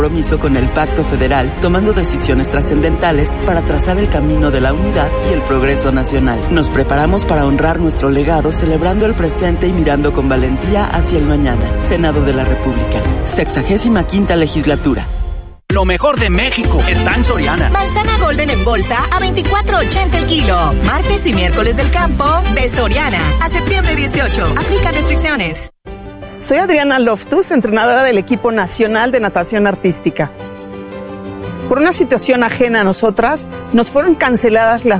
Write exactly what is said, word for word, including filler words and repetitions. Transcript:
Compromiso con el Pacto Federal, tomando decisiones trascendentales para trazar el camino de la unidad y el progreso nacional. Nos preparamos para honrar nuestro legado, celebrando el presente y mirando con valentía hacia el mañana. Senado de la República, sexagésima quinta legislatura. Lo mejor de México está en Soriana. Manzana Golden en bolsa a veinticuatro ochenta el kilo. Martes y miércoles del campo de Soriana. A septiembre dieciocho. Aplica restricciones. Soy Adriana Loftus, entrenadora del equipo nacional de natación artística. Por una situación ajena a nosotras, nos fueron canceladas las